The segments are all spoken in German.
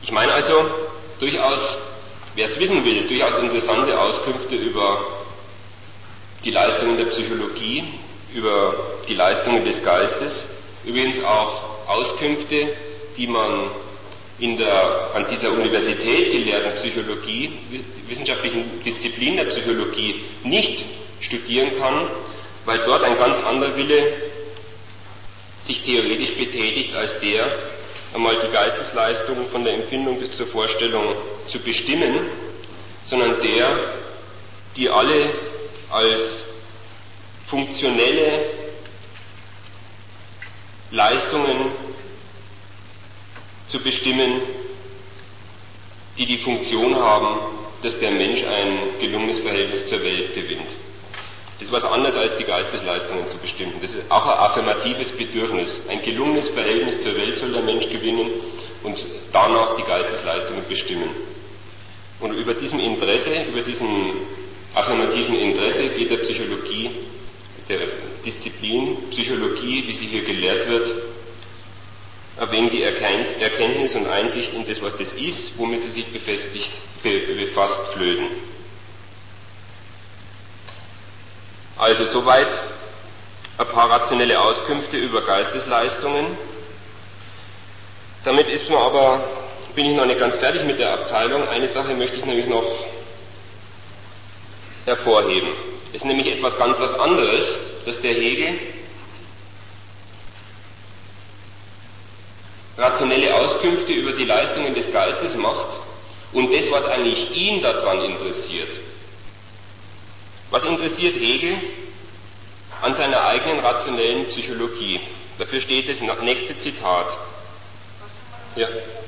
Ich meine also durchaus, wer es wissen will, durchaus interessante Auskünfte über die Leistungen der Psychologie, über die Leistungen des Geistes, übrigens auch Auskünfte, die man an dieser Universität gelehrten Psychologie, wissenschaftlichen Disziplin der Psychologie nicht studieren kann, weil dort ein ganz anderer Wille sich theoretisch betätigt als der, einmal die Geistesleistung von der Empfindung bis zur Vorstellung zu bestimmen, sondern der, die alle als funktionelle Leistungen zu bestimmen, die die Funktion haben, dass der Mensch ein gelungenes Verhältnis zur Welt gewinnt. Das ist was anderes als die Geistesleistungen zu bestimmen. Das ist auch ein affirmatives Bedürfnis. Ein gelungenes Verhältnis zur Welt soll der Mensch gewinnen und danach die Geistesleistungen bestimmen. Und über diesem affirmativen Interesse geht der Psychologie, der Disziplin Psychologie, wie sie hier gelehrt wird, ein wenig die Erkenntnis und Einsicht in das, was das ist, womit sie sich befasst, flöten. Also soweit ein paar rationelle Auskünfte über Geistesleistungen. Damit bin ich noch nicht ganz fertig mit der Abteilung. Eine Sache möchte ich nämlich noch hervorheben. Es ist nämlich etwas ganz was anderes, dass der Hegel rationelle Auskünfte über die Leistungen des Geistes macht und das, was eigentlich ihn daran interessiert. Was interessiert Hegel an seiner eigenen rationellen Psychologie? Dafür steht das nächste Zitat. Ja.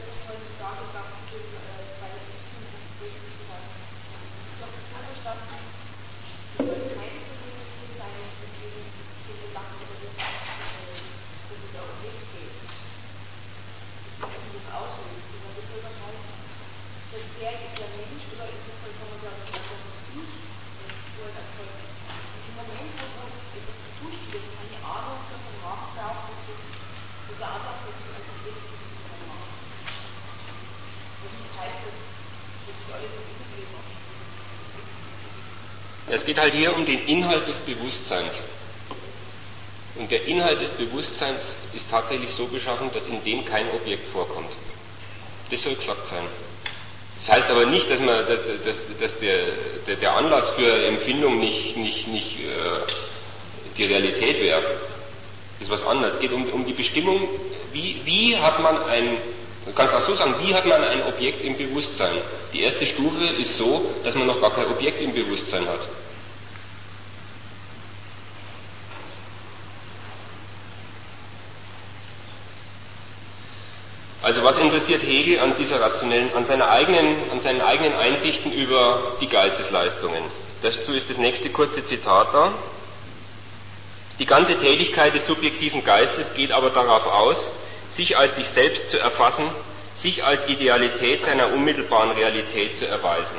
Es geht halt hier um den Inhalt des Bewusstseins. Und der Inhalt des Bewusstseins ist tatsächlich so beschaffen, dass in dem kein Objekt vorkommt. Das soll gesagt sein. Das heißt aber nicht, dass der Anlass für Empfindung nicht die Realität wäre. Das ist was anderes. Es geht um die Bestimmung, wie hat man du kannst auch so sagen, wie hat man ein Objekt im Bewusstsein? Die erste Stufe ist so, dass man noch gar kein Objekt im Bewusstsein hat. Also was interessiert Hegel an seinen eigenen Einsichten über die Geistesleistungen? Dazu ist das nächste kurze Zitat da. Die ganze Tätigkeit des subjektiven Geistes geht aber darauf aus, sich als sich selbst zu erfassen, sich als Idealität seiner unmittelbaren Realität zu erweisen.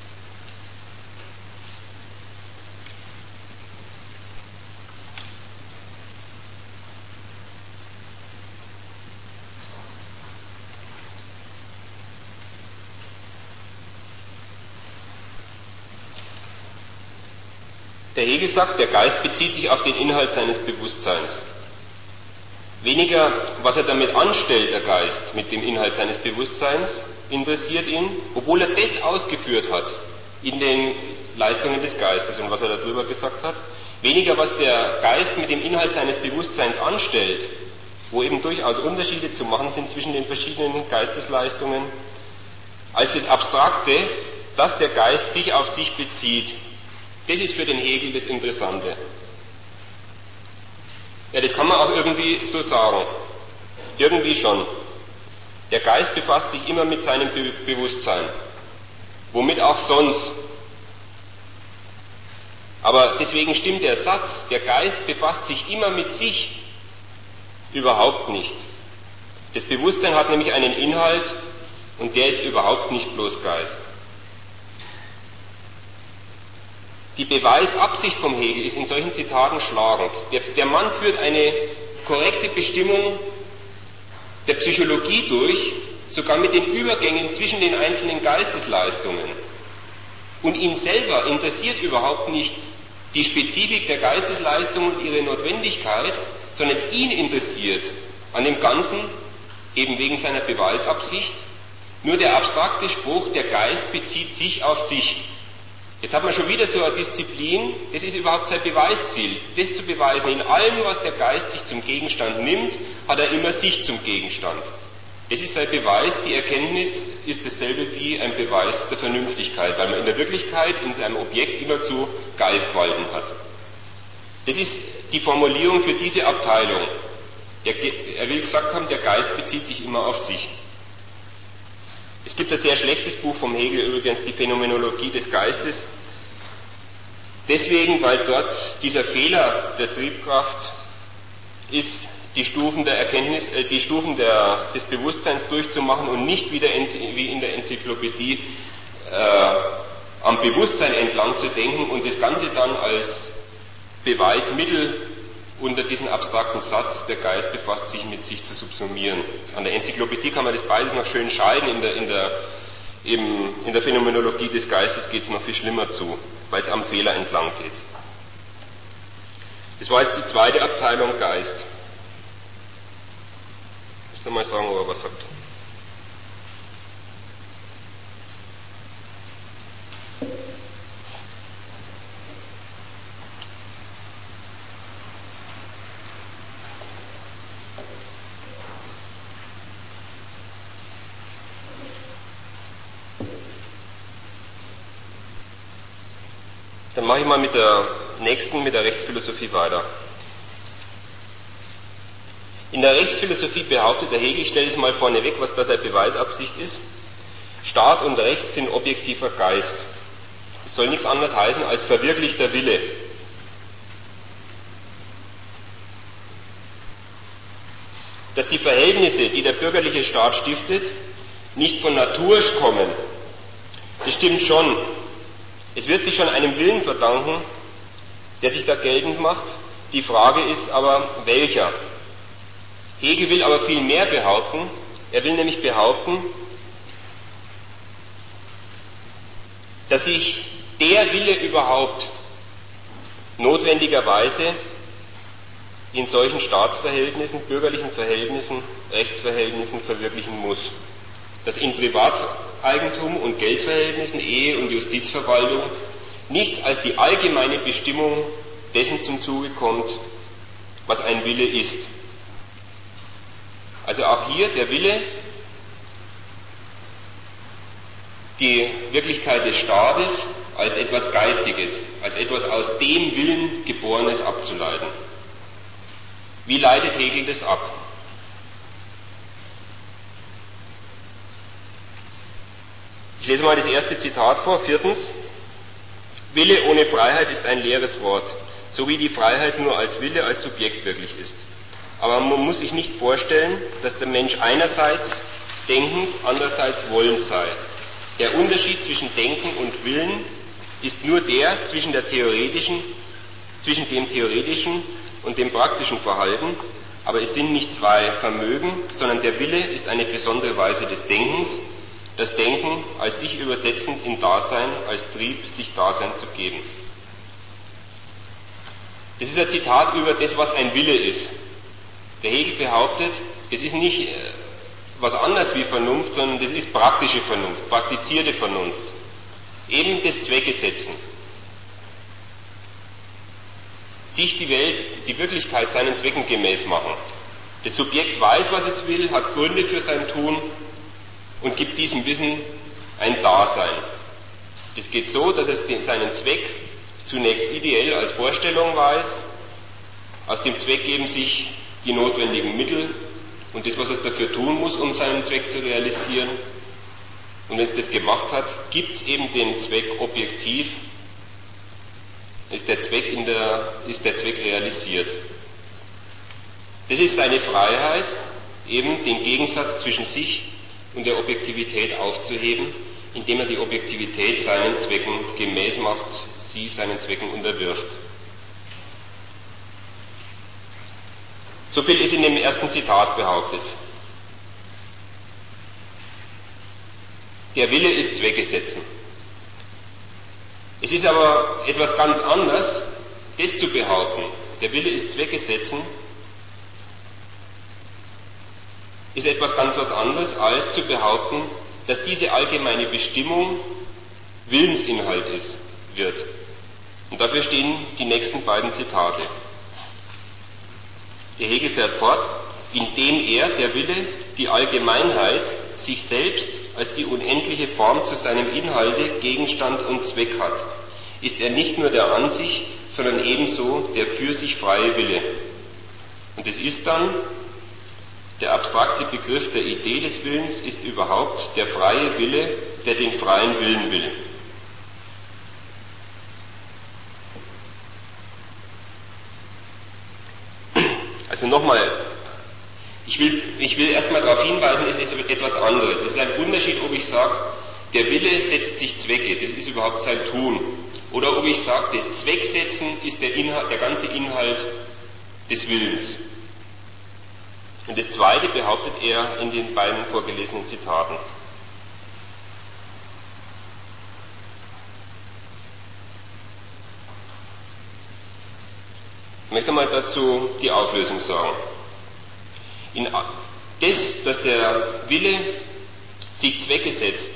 Der Hegel sagt, der Geist bezieht sich auf den Inhalt seines Bewusstseins. Weniger, was er damit anstellt, der Geist, mit dem Inhalt seines Bewusstseins, interessiert ihn, obwohl er das ausgeführt hat in den Leistungen des Geistes und was er darüber gesagt hat. Weniger, was der Geist mit dem Inhalt seines Bewusstseins anstellt, wo eben durchaus Unterschiede zu machen sind zwischen den verschiedenen Geistesleistungen, als das Abstrakte, dass der Geist sich auf sich bezieht. Das ist für den Hegel das Interessante. Ja, das kann man auch irgendwie so sagen. Irgendwie schon. Der Geist befasst sich immer mit seinem Bewusstsein. Womit auch sonst. Aber deswegen stimmt der Satz, der Geist befasst sich immer mit sich, überhaupt nicht. Das Bewusstsein hat nämlich einen Inhalt und der ist überhaupt nicht bloß Geist. Die Beweisabsicht vom Hegel ist in solchen Zitaten schlagend. Der Mann führt eine korrekte Bestimmung der Psychologie durch, sogar mit den Übergängen zwischen den einzelnen Geistesleistungen. Und ihn selber interessiert überhaupt nicht die Spezifik der Geistesleistung und ihre Notwendigkeit, sondern ihn interessiert an dem Ganzen, eben wegen seiner Beweisabsicht, nur der abstrakte Spruch, der Geist bezieht sich auf sich. Jetzt hat man schon wieder so eine Disziplin, das ist überhaupt sein Beweisziel, das zu beweisen. In allem, was der Geist sich zum Gegenstand nimmt, hat er immer sich zum Gegenstand. Das ist sein Beweis, die Erkenntnis ist dasselbe wie ein Beweis der Vernünftigkeit, weil man in der Wirklichkeit in seinem Objekt immerzu Geist walten hat. Das ist die Formulierung für diese Abteilung. Er will gesagt haben, der Geist bezieht sich immer auf sich. Es gibt ein sehr schlechtes Buch vom Hegel übrigens, die Phänomenologie des Geistes. Deswegen, weil dort dieser Fehler der Triebkraft ist, die Stufen der Erkenntnis, die Stufen des Bewusstseins durchzumachen und nicht wieder wie in der Enzyklopädie am Bewusstsein entlang zu denken und das Ganze dann als Beweismittel unter diesen abstrakten Satz, der Geist befasst sich mit sich, zu subsumieren. An der Enzyklopädie kann man das beides noch schön scheiden, in der Phänomenologie des Geistes geht es noch viel schlimmer zu, weil es am Fehler entlang geht. Das war jetzt die zweite Abteilung Geist. Ich muss mal sagen, ob er was sagt. Dann mache ich mal mit der Rechtsphilosophie weiter. In der Rechtsphilosophie behauptet der Hegel, ich stelle es mal vorneweg, was da seine Beweisabsicht ist. Staat und Recht sind objektiver Geist. Es soll nichts anderes heißen als verwirklichter Wille. Dass die Verhältnisse, die der bürgerliche Staat stiftet, nicht von Natur kommen, das stimmt schon. Es wird sich schon einem Willen verdanken, der sich da geltend macht. Die Frage ist aber, welcher? Hegel will aber viel mehr behaupten. Er will nämlich behaupten, dass sich der Wille überhaupt notwendigerweise in solchen Staatsverhältnissen, bürgerlichen Verhältnissen, Rechtsverhältnissen verwirklichen muss. Dass in Privateigentum und Geldverhältnissen, Ehe und Justizverwaltung nichts als die allgemeine Bestimmung dessen zum Zuge kommt, was ein Wille ist. Also auch hier der Wille, die Wirklichkeit des Staates als etwas Geistiges, als etwas aus dem Willen Geborenes abzuleiten. Wie leitet Hegel das ab? Ich lese mal das erste Zitat vor. Viertens. Wille ohne Freiheit ist ein leeres Wort, so wie die Freiheit nur als Wille, als Subjekt wirklich ist. Aber man muss sich nicht vorstellen, dass der Mensch einerseits denkend, andererseits wollend sei. Der Unterschied zwischen Denken und Willen ist nur der zwischen dem theoretischen und dem praktischen Verhalten, aber es sind nicht zwei Vermögen, sondern der Wille ist eine besondere Weise des Denkens, das Denken als sich übersetzend in Dasein, als Trieb, sich Dasein zu geben. Das ist ein Zitat über das, was ein Wille ist. Der Hegel behauptet, es ist nicht was anderes wie Vernunft, sondern das ist praktische Vernunft, praktizierte Vernunft. Eben das Zwecke setzen. Sich die Welt, die Wirklichkeit seinen Zwecken gemäß machen. Das Subjekt weiß, was es will, hat Gründe für sein Tun und gibt diesem Wissen ein Dasein. Es geht so, dass es seinen Zweck zunächst ideell als Vorstellung weiß, aus dem Zweck geben sich die notwendigen Mittel und das, was es dafür tun muss, um seinen Zweck zu realisieren. Und wenn es das gemacht hat, gibt es eben den Zweck objektiv, ist der Zweck realisiert. Das ist seine Freiheit, eben den Gegensatz zwischen sich und der Objektivität aufzuheben, indem er die Objektivität seinen Zwecken gemäß macht, sie seinen Zwecken unterwirft. So viel ist in dem ersten Zitat behauptet. der Wille ist Zwecke setzen. Es ist aber etwas ganz anderes, das zu behaupten, der Wille ist Zwecke setzen, ist etwas ganz was anderes, als zu behaupten, dass diese allgemeine Bestimmung Willensinhalt wird. Und dafür stehen die nächsten beiden Zitate. Der Hegel fährt fort, indem er, der Wille, die Allgemeinheit, sich selbst als die unendliche Form zu seinem Inhalte, Gegenstand und Zweck hat, ist er nicht nur der an sich, sondern ebenso der für sich freie Wille. Und es ist dann, der abstrakte Begriff der Idee des Willens ist überhaupt der freie Wille, der den freien Willen will. Also nochmal, ich will erstmal darauf hinweisen, es ist etwas anderes. Es ist ein Unterschied, ob ich sage, der Wille setzt sich Zwecke, das ist überhaupt sein Tun. Oder ob ich sage, das Zwecksetzen ist der ganze Inhalt des Willens. Und das Zweite behauptet er in den beiden vorgelesenen Zitaten. Ich möchte mal dazu die Auflösung sagen. Dass der Wille sich Zwecke setzt,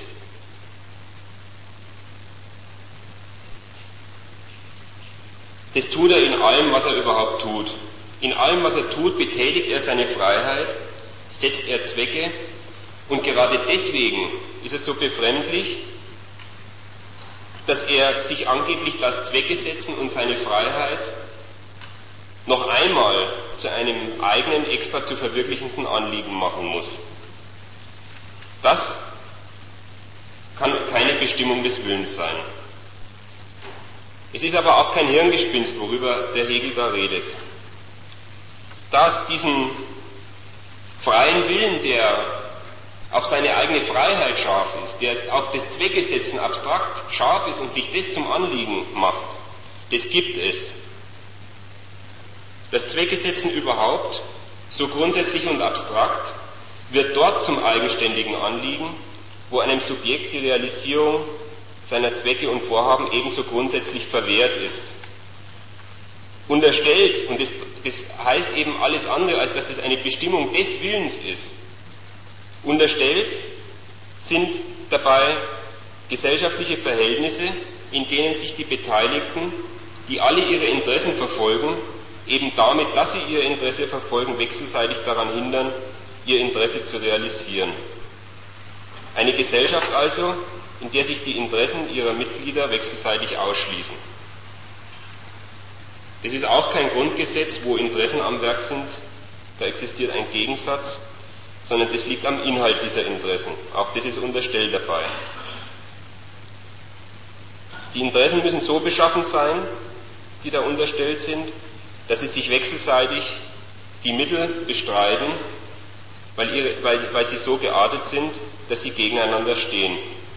das tut er in allem, was er überhaupt tut. In allem, was er tut, betätigt er seine Freiheit, setzt er Zwecke, und gerade deswegen ist es so befremdlich, dass er sich angeblich das Zwecke setzen und seine Freiheit noch einmal zu einem eigenen, extra zu verwirklichenden Anliegen machen muss. Das kann keine Bestimmung des Willens sein. Es ist aber auch kein Hirngespinst, worüber der Hegel da redet. Dass diesen freien Willen, der auf seine eigene Freiheit scharf ist, der auf das Zweckesetzen abstrakt scharf ist und sich das zum Anliegen macht, das gibt es. Das Zweckesetzen überhaupt, so grundsätzlich und abstrakt, wird dort zum eigenständigen Anliegen, wo einem Subjekt die Realisierung seiner Zwecke und Vorhaben ebenso grundsätzlich verwehrt ist. Unterstellt, und das heißt eben alles andere, als dass das eine Bestimmung des Willens ist, unterstellt sind dabei gesellschaftliche Verhältnisse, in denen sich die Beteiligten, die alle ihre Interessen verfolgen, eben damit, dass sie ihr Interesse verfolgen, wechselseitig daran hindern, ihr Interesse zu realisieren. Eine Gesellschaft also, in der sich die Interessen ihrer Mitglieder wechselseitig ausschließen. Das ist auch kein Grundgesetz, wo Interessen am Werk sind, da existiert ein Gegensatz, sondern das liegt am Inhalt dieser Interessen. Auch das ist unterstellt dabei. Die Interessen müssen so beschaffen sein, die da unterstellt sind, dass sie sich wechselseitig die Mittel bestreiten, weil sie so geartet sind, dass sie gegeneinander stehen.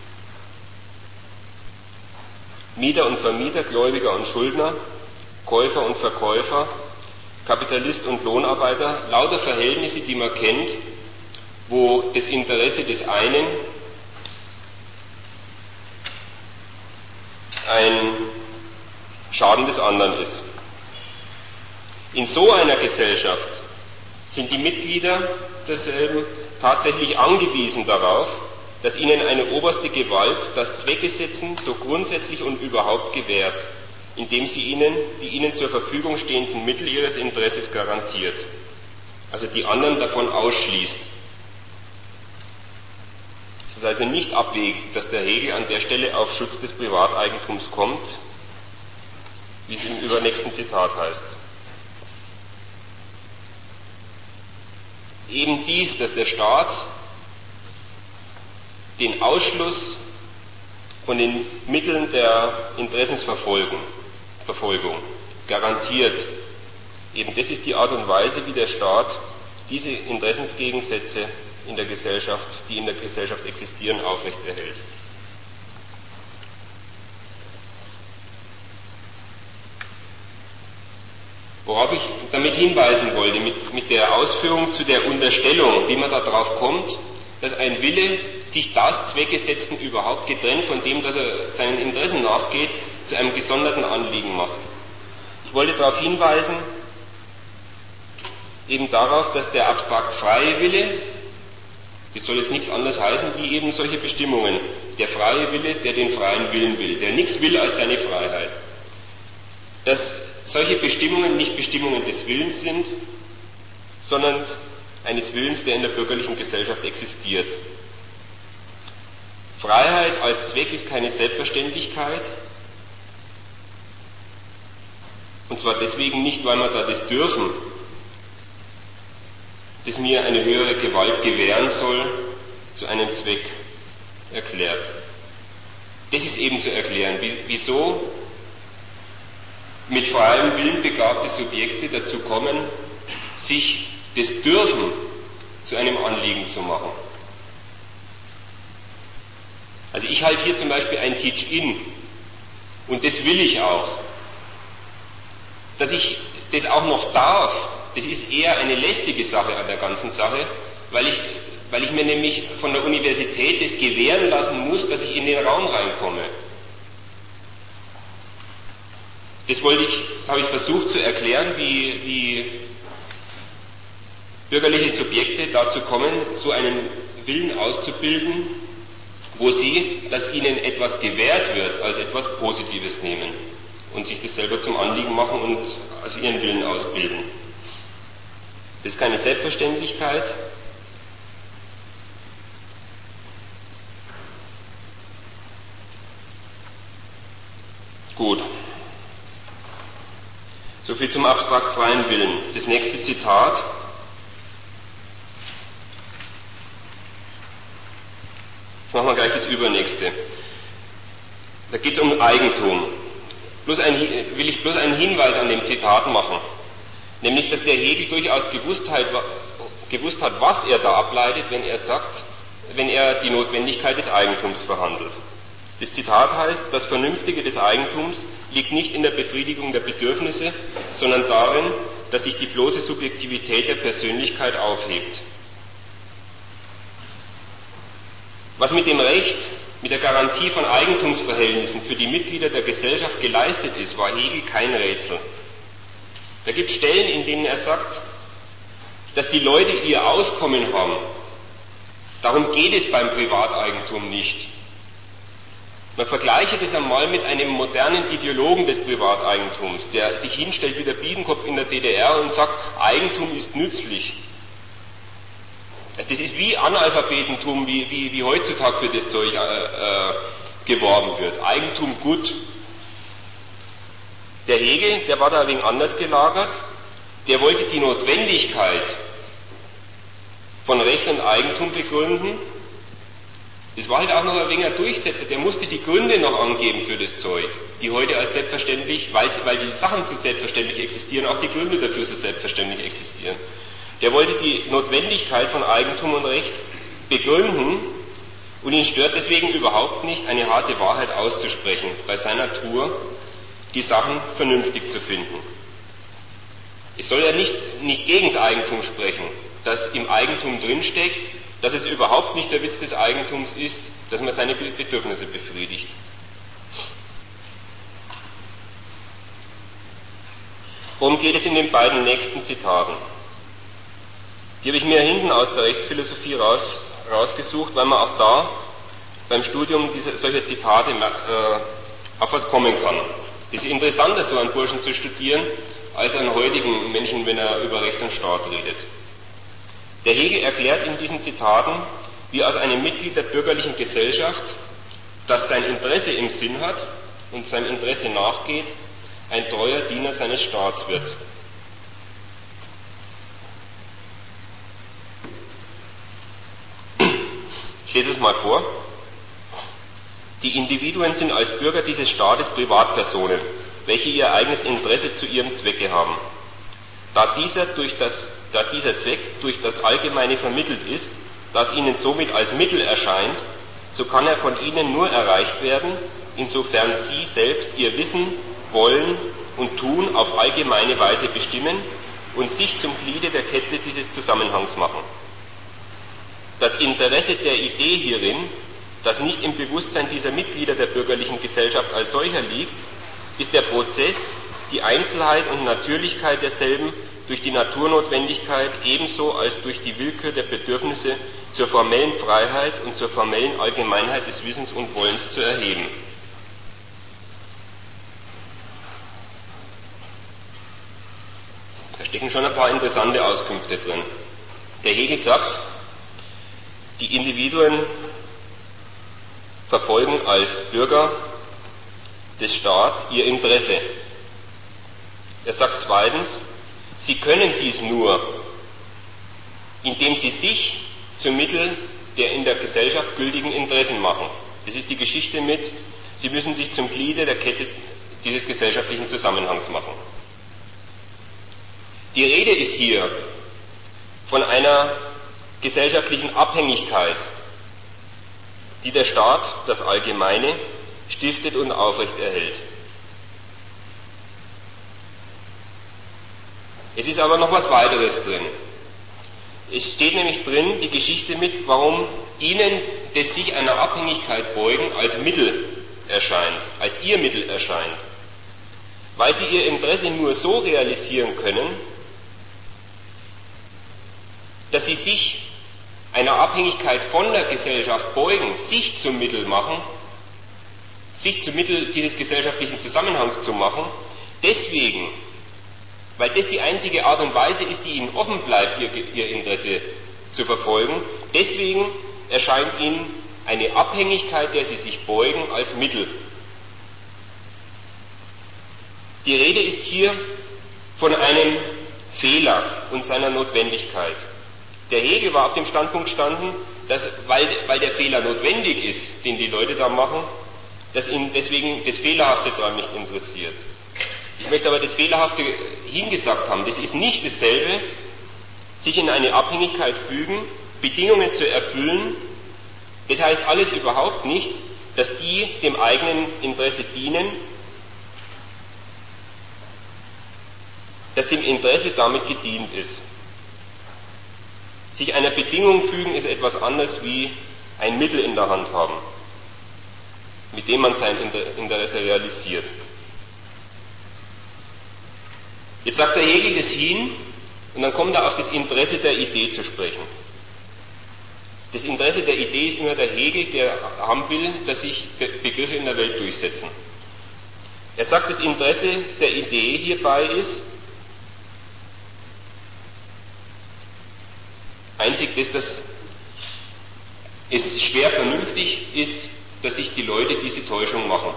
Mieter und Vermieter, Gläubiger und Schuldner, Käufer und Verkäufer, Kapitalist und Lohnarbeiter, lauter Verhältnisse, die man kennt, wo das Interesse des einen ein Schaden des anderen ist. In so einer Gesellschaft sind die Mitglieder derselben tatsächlich angewiesen darauf, dass ihnen eine oberste Gewalt das Zweckesetzen so grundsätzlich und überhaupt gewährt, indem sie ihnen die ihnen zur Verfügung stehenden Mittel ihres Interesses garantiert, also die anderen davon ausschließt. Es ist also nicht abwegig, dass der Hegel an der Stelle auf Schutz des Privateigentums kommt, wie es im übernächsten Zitat heißt. Eben dies, dass der Staat den Ausschluss von den Mitteln der Interessensverfolgung garantiert. Eben das ist die Art und Weise, wie der Staat diese Interessensgegensätze in der Gesellschaft, die in der Gesellschaft existieren, aufrechterhält. Worauf ich damit hinweisen wollte, mit der Ausführung zu der Unterstellung, wie man da drauf kommt, dass ein Wille, sich das Zwecke setzen, überhaupt getrennt von dem, dass er seinen Interessen nachgeht, zu einem gesonderten Anliegen macht. Ich wollte darauf hinweisen, eben darauf, dass der abstrakt freie Wille, das soll jetzt nichts anderes heißen wie eben solche Bestimmungen, der freie Wille, der den freien Willen will, der nichts will als seine Freiheit, dass solche Bestimmungen nicht Bestimmungen des Willens sind, sondern eines Willens, der in der bürgerlichen Gesellschaft existiert. Freiheit als Zweck ist keine Selbstverständlichkeit, und zwar deswegen nicht, weil man da das Dürfen, das mir eine höhere Gewalt gewähren soll, zu einem Zweck erklärt. Das ist eben zu erklären, wieso mit freiem Willen begabte Subjekte dazu kommen, sich das Dürfen zu einem Anliegen zu machen. Also ich halte hier zum Beispiel ein Teach-In und das will ich auch. Dass ich das auch noch darf, das ist eher eine lästige Sache an der ganzen Sache, weil ich mir nämlich von der Universität das gewähren lassen muss, dass ich in den Raum reinkomme. Das habe ich versucht zu erklären, wie bürgerliche Subjekte dazu kommen, so einen Willen auszubilden, wo sie, dass ihnen etwas gewährt wird, als etwas Positives nehmen und sich das selber zum Anliegen machen und als ihren Willen ausbilden. Das ist keine Selbstverständlichkeit. Gut. Soviel zum abstrakt freien Willen. Das nächste Zitat. Jetzt machen wir gleich das übernächste. Da geht es um Eigentum. Will ich bloß einen Hinweis an dem Zitat machen. Nämlich, dass der Hegel durchaus gewusst hat, was er da ableitet, wenn er die Notwendigkeit des Eigentums verhandelt. Das Zitat heißt, das Vernünftige des Eigentums liegt nicht in der Befriedigung der Bedürfnisse, sondern darin, dass sich die bloße Subjektivität der Persönlichkeit aufhebt. Was mit dem Recht, mit der Garantie von Eigentumsverhältnissen für die Mitglieder der Gesellschaft geleistet ist, war Hegel kein Rätsel. Da gibt es Stellen, in denen er sagt, dass die Leute ihr Auskommen haben. Darum geht es beim Privateigentum nicht. Man vergleiche das einmal mit einem modernen Ideologen des Privateigentums, der sich hinstellt wie der Biedenkopf in der DDR und sagt, Eigentum ist nützlich. Also das ist wie Analphabetentum, wie heutzutage für das Zeug geworben wird. Eigentum gut. Der Hegel, der war da ein wenig anders gelagert, der wollte die Notwendigkeit von Recht und Eigentum begründen. Das war halt auch noch ein wenig ein Durchsetzer, der musste die Gründe noch angeben für das Zeug, die heute als selbstverständlich, weil die Sachen so selbstverständlich existieren, auch die Gründe dafür so selbstverständlich existieren. Der wollte die Notwendigkeit von Eigentum und Recht begründen und ihn stört deswegen überhaupt nicht, eine harte Wahrheit auszusprechen, bei seiner Tour die Sachen vernünftig zu finden. Es soll ja nicht gegen das Eigentum sprechen, das im Eigentum drinsteckt, dass es überhaupt nicht der Witz des Eigentums ist, dass man seine Bedürfnisse befriedigt. Worum geht es in den beiden nächsten Zitaten? Die habe ich mir hinten aus der Rechtsphilosophie rausgesucht, weil man auch da beim Studium solcher Zitate auf was kommen kann. Es ist interessanter, so einen Burschen zu studieren, als einen heutigen Menschen, wenn er über Recht und Staat redet. Der Hegel erklärt in diesen Zitaten, wie aus einem Mitglied der bürgerlichen Gesellschaft, das sein Interesse im Sinn hat und seinem Interesse nachgeht, ein treuer Diener seines Staats wird. Ich lese es mal vor. Die Individuen sind als Bürger dieses Staates Privatpersonen, welche ihr eigenes Interesse zu ihrem Zwecke haben. Da dieser Zweck durch das Allgemeine vermittelt ist, das ihnen somit als Mittel erscheint, so kann er von ihnen nur erreicht werden, insofern sie selbst ihr Wissen, Wollen und Tun auf allgemeine Weise bestimmen und sich zum Gliede der Kette dieses Zusammenhangs machen. Das Interesse der Idee hierin, das nicht im Bewusstsein dieser Mitglieder der bürgerlichen Gesellschaft als solcher liegt, ist der Prozess, die Einzelheit und Natürlichkeit derselben durch die Naturnotwendigkeit ebenso als durch die Willkür der Bedürfnisse zur formellen Freiheit und zur formellen Allgemeinheit des Wissens und Wollens zu erheben. Da stecken schon ein paar interessante Auskünfte drin. Der Hegel sagt, die Individuen verfolgen als Bürger des Staats ihr Interesse. Er sagt zweitens, sie können dies nur, indem sie sich zum Mittel der in der Gesellschaft gültigen Interessen machen. Das ist die Geschichte mit, sie müssen sich zum Gliede der Kette dieses gesellschaftlichen Zusammenhangs machen. Die Rede ist hier von einer gesellschaftlichen Abhängigkeit, die der Staat, das Allgemeine, stiftet und aufrechterhält. Es ist aber noch was weiteres drin. Es steht nämlich drin, die Geschichte mit, warum ihnen das sich einer Abhängigkeit beugen als Mittel erscheint, als ihr Mittel erscheint. Weil sie ihr Interesse nur so realisieren können, dass sie sich einer Abhängigkeit von der Gesellschaft beugen, sich zum Mittel machen, sich zum Mittel dieses gesellschaftlichen Zusammenhangs zu machen, deswegen, weil das die einzige Art und Weise ist, die ihnen offen bleibt, ihr Interesse zu verfolgen, deswegen erscheint ihnen eine Abhängigkeit, der sie sich beugen, als Mittel. Die Rede ist hier von einem Fehler und seiner Notwendigkeit. Der Hegel war auf dem Standpunkt gestanden, dass, weil der Fehler notwendig ist, den die Leute da machen, dass ihn deswegen das Fehlerhafte daran nicht interessiert. Ich möchte aber das Fehlerhafte hingesagt haben. Das ist nicht dasselbe, sich in eine Abhängigkeit fügen, Bedingungen zu erfüllen. Das heißt alles überhaupt nicht, dass die dem eigenen Interesse dienen, dass dem Interesse damit gedient ist. Sich einer Bedingung fügen ist etwas anderes wie ein Mittel in der Hand haben, mit dem man sein Interesse realisiert. Jetzt sagt der Hegel das hin und dann kommt er auf das Interesse der Idee zu sprechen. Das Interesse der Idee ist immer der Hegel, der haben will, dass sich Begriffe in der Welt durchsetzen. Er sagt, das Interesse der Idee hierbei ist, einzig, dass es schwer vernünftig ist, dass sich die Leute diese Täuschung machen.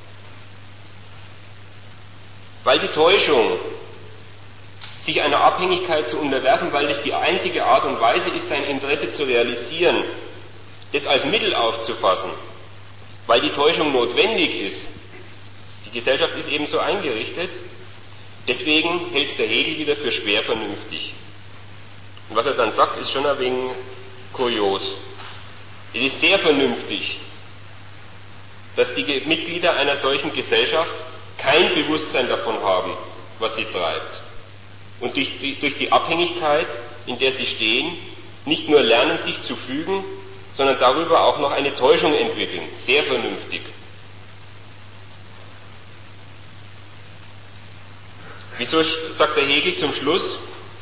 Weil die Täuschung, sich einer Abhängigkeit zu unterwerfen, weil das die einzige Art und Weise ist, sein Interesse zu realisieren, das als Mittel aufzufassen, weil die Täuschung notwendig ist. Die Gesellschaft ist eben so eingerichtet, deswegen hält es der Hegel wieder für schwer vernünftig. Und was er dann sagt, ist schon ein wenig kurios. Es ist sehr vernünftig, dass die Mitglieder einer solchen Gesellschaft kein Bewusstsein davon haben, was sie treibt. Und durch die Abhängigkeit, in der sie stehen, nicht nur lernen, sich zu fügen, sondern darüber auch noch eine Täuschung entwickeln. Sehr vernünftig. Wieso sagt der Hegel zum Schluss?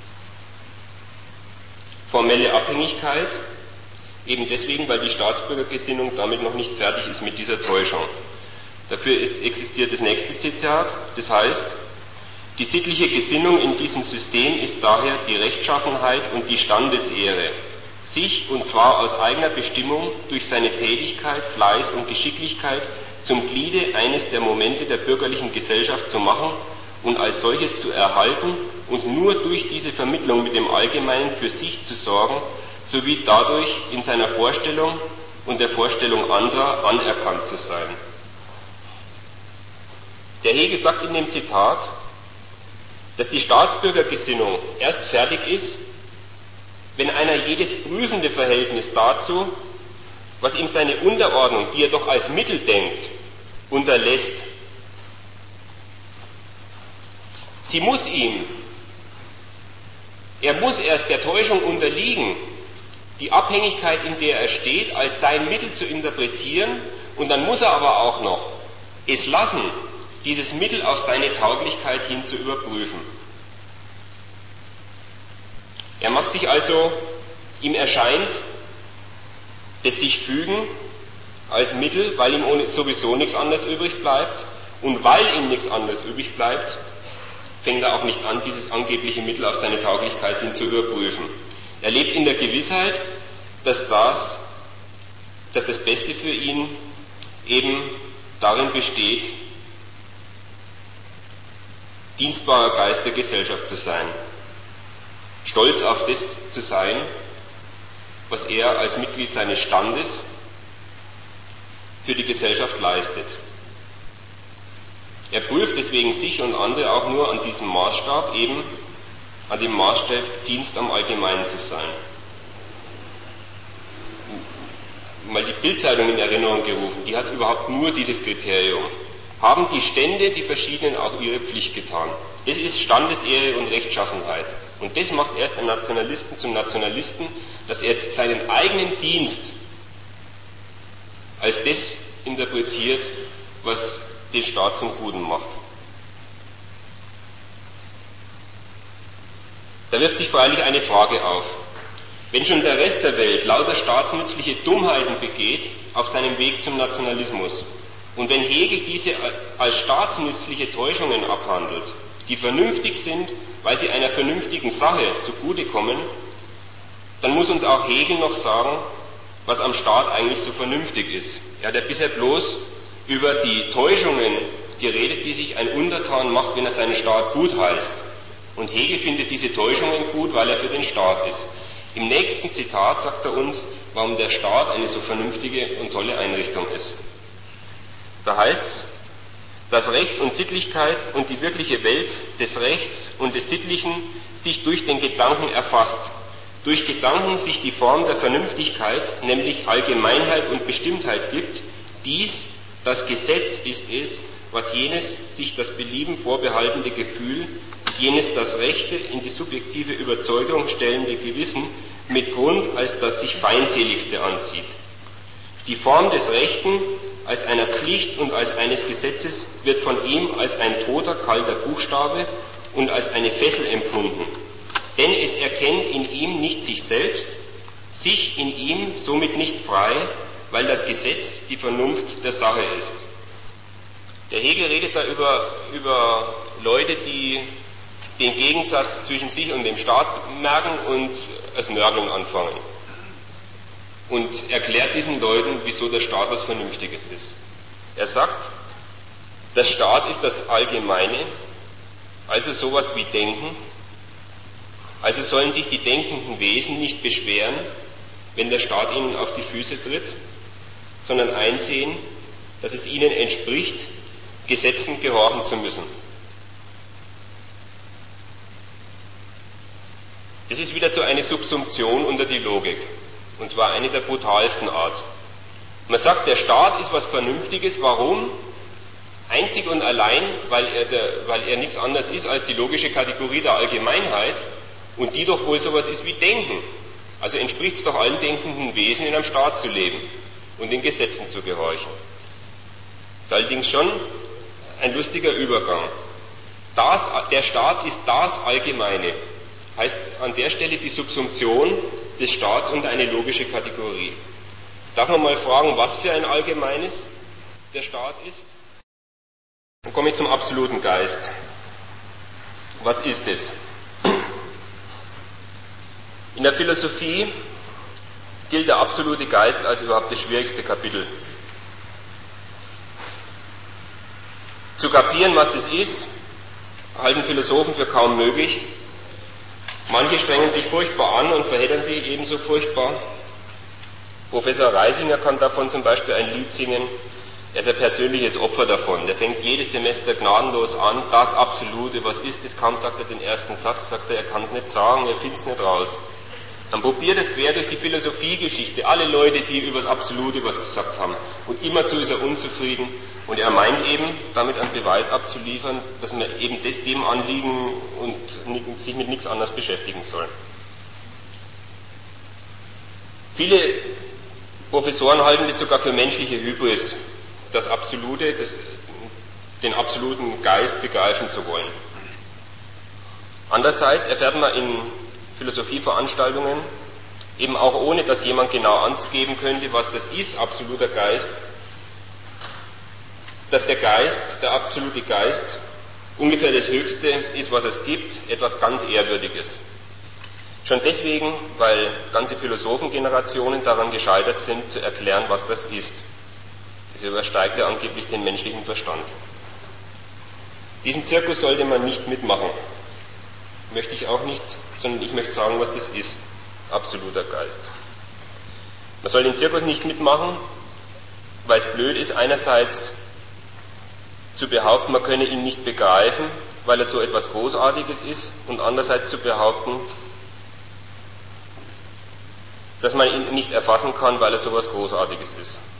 Formelle Abhängigkeit, eben deswegen, weil die Staatsbürgergesinnung damit noch nicht fertig ist mit dieser Täuschung. Dafür existiert das nächste Zitat, das heißt, die sittliche Gesinnung in diesem System ist daher die Rechtschaffenheit und die Standesehre, sich, und zwar aus eigener Bestimmung, durch seine Tätigkeit, Fleiß und Geschicklichkeit zum Gliede eines der Momente der bürgerlichen Gesellschaft zu machen und als solches zu erhalten und nur durch diese Vermittlung mit dem Allgemeinen für sich zu sorgen, sowie dadurch in seiner Vorstellung und der Vorstellung anderer anerkannt zu sein. Der Hegel sagt in dem Zitat, dass die Staatsbürgergesinnung erst fertig ist, wenn einer jedes prüfende Verhältnis dazu, was ihm seine Unterordnung, die er doch als Mittel denkt, unterlässt. Sie muss ihm, er muss erst der Täuschung unterliegen, die Abhängigkeit, in der er steht, als sein Mittel zu interpretieren, und dann muss er aber auch noch es lassen, dieses Mittel auf seine Tauglichkeit hin zu überprüfen. Er macht sich also, ihm erscheint das sich fügen als Mittel, weil ihm sowieso nichts anderes übrig bleibt, und weil ihm nichts anderes übrig bleibt, fängt er auch nicht an, dieses angebliche Mittel auf seine Tauglichkeit hin zu überprüfen. Er lebt in der Gewissheit, dass das Beste für ihn eben darin besteht, dienstbarer Geist der Gesellschaft zu sein. Stolz auf das zu sein, was er als Mitglied seines Standes für die Gesellschaft leistet. Er prüft deswegen sich und andere auch nur an diesem Maßstab, eben an dem Maßstab Dienst am Allgemeinen zu sein. Mal die Bild-Zeitung in Erinnerung gerufen, die hat überhaupt nur dieses Kriterium. Haben die Stände, die verschiedenen, auch ihre Pflicht getan? Das ist Standesehre und Rechtschaffenheit. Und das macht erst einen Nationalisten zum Nationalisten, dass er seinen eigenen Dienst als das interpretiert, was den Staat zum Guten macht. Da wirft sich freilich eine Frage auf. Wenn schon der Rest der Welt lauter staatsnützliche Dummheiten begeht auf seinem Weg zum Nationalismus, und wenn Hegel diese als staatsnützliche Täuschungen abhandelt, die vernünftig sind, weil sie einer vernünftigen Sache zugutekommen, dann muss uns auch Hegel noch sagen, was am Staat eigentlich so vernünftig ist. Er hat ja bisher bloß über die Täuschungen geredet, die sich ein Untertan macht, wenn er seinen Staat gut heißt. Und Hegel findet diese Täuschungen gut, weil er für den Staat ist. Im nächsten Zitat sagt er uns, warum der Staat eine so vernünftige und tolle Einrichtung ist. Da heißt es, dass Recht und Sittlichkeit und die wirkliche Welt des Rechts und des Sittlichen sich durch den Gedanken erfasst. Durch Gedanken sich die Form der Vernünftigkeit, nämlich Allgemeinheit und Bestimmtheit gibt. Dies, das Gesetz, ist es, was jenes sich das Belieben vorbehaltende Gefühl, jenes das Rechte in die subjektive Überzeugung stellende Gewissen mit Grund als das sich feindseligste ansieht. Die Form des Rechten als einer Pflicht und als eines Gesetzes wird von ihm als ein toter, kalter Buchstabe und als eine Fessel empfunden. Denn es erkennt in ihm nicht sich selbst, sich in ihm somit nicht frei, weil das Gesetz die Vernunft der Sache ist. Der Hegel redet da über Leute, die den Gegensatz zwischen sich und dem Staat merken und das Nörgeln anfangen. Und erklärt diesen Leuten, wieso der Staat was Vernünftiges ist. Er sagt, der Staat ist das Allgemeine, also sowas wie Denken. Also sollen sich die denkenden Wesen nicht beschweren, wenn der Staat ihnen auf die Füße tritt, sondern einsehen, dass es ihnen entspricht, Gesetzen gehorchen zu müssen. Das ist wieder so eine Subsumption unter die Logik. Und zwar eine der brutalsten Art. Man sagt, der Staat ist was Vernünftiges. Warum? Einzig und allein, weil er nichts anderes ist als die logische Kategorie der Allgemeinheit und die doch wohl sowas ist wie Denken. Also entspricht es doch allen denkenden Wesen, in einem Staat zu leben und den Gesetzen zu gehorchen. Das ist allerdings schon ein lustiger Übergang. Der Staat ist das Allgemeine. Heißt an der Stelle die Subsumption des Staats unter eine logische Kategorie. Darf man mal fragen, was für ein Allgemeines der Staat ist? Dann komme ich zum absoluten Geist. Was ist es? In der Philosophie gilt der absolute Geist als überhaupt das schwierigste Kapitel. Zu kapieren, was das ist, halten Philosophen für kaum möglich. Manche strengen sich furchtbar an und verheddern sich ebenso furchtbar. Professor Reisinger kann davon zum Beispiel ein Lied singen. Er ist ein persönliches Opfer davon. Der fängt jedes Semester gnadenlos an. Das Absolute, was ist das? Kaum sagt er den ersten Satz, sagt er kann es nicht sagen, er findet es nicht raus. Dann probiert es quer durch die Philosophiegeschichte. Alle Leute, die über das Absolute was gesagt haben. Und immerzu ist er unzufrieden. Und er meint eben, damit einen Beweis abzuliefern, dass man eben das dem anliegen und sich mit nichts anderes beschäftigen soll. Viele Professoren halten das sogar für menschliche Hybris, das Absolute, den absoluten Geist begreifen zu wollen. Andererseits erfährt man in Philosophieveranstaltungen, eben auch ohne dass jemand genau anzugeben könnte, was das ist, absoluter Geist, dass der Geist, der absolute Geist, ungefähr das Höchste ist, was es gibt, etwas ganz Ehrwürdiges. Schon deswegen, weil ganze Philosophengenerationen daran gescheitert sind, zu erklären, was das ist. Das übersteigt ja angeblich den menschlichen Verstand. Diesen Zirkus sollte man nicht mitmachen. Möchte ich auch nicht, sondern ich möchte sagen, was das ist. Absoluter Geist. Man soll den Zirkus nicht mitmachen, weil es blöd ist, einerseits zu behaupten, man könne ihn nicht begreifen, weil er so etwas Großartiges ist, und andererseits zu behaupten, dass man ihn nicht erfassen kann, weil er so etwas Großartiges ist.